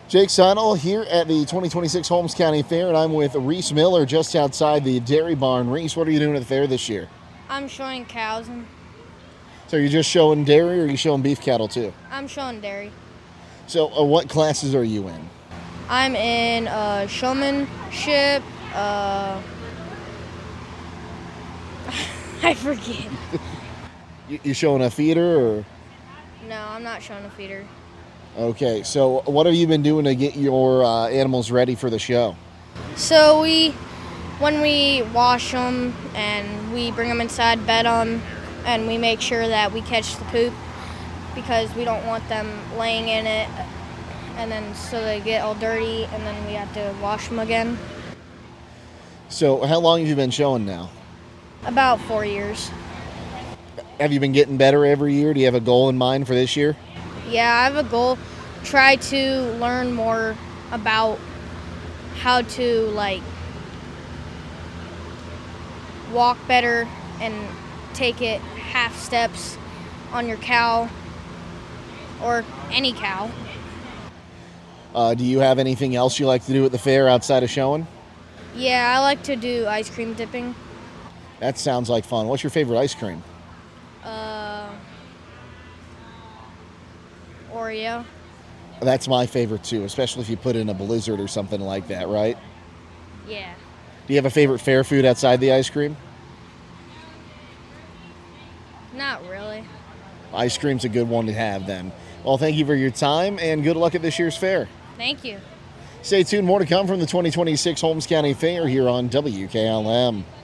Jake Sonnell here at the 2026 Holmes County Fair, and I'm with Reese Miller just outside the dairy barn. Reese, what are you doing at the fair this year? I'm showing cows. So you're just showing dairy, or are you showing beef cattle too? I'm showing dairy. So what classes are you in? I'm in showmanship. I forget. You showing a feeder, or? No, I'm not showing a feeder. Okay, so what have you been doing to get your animals ready for the show? So when we wash them and we bring them inside, bed them, and we make sure that we catch the poop because we don't want them laying in it, and then so they get all dirty, and then we have to wash them again. So how long have you been showing now? About 4 years. Have you been getting better every year? Do you have a goal in mind for this year? Yeah, I have a goal. Try to learn more about how to walk better and take it half steps on your cow or any cow. Do you have anything else you like to do at the fair outside of showing? Yeah, I like to do ice cream dipping. That sounds like fun. What's your favorite ice cream? Oreo. That's my favorite too, especially if you put in a blizzard or something like that, right? Yeah. Do you have a favorite fair food outside the ice cream? Not really. Ice cream's a good one to have then. Well, thank you for your time and good luck at this year's fair. Thank you. Stay tuned, more to come from the 2026 Holmes County Fair here on WKLM.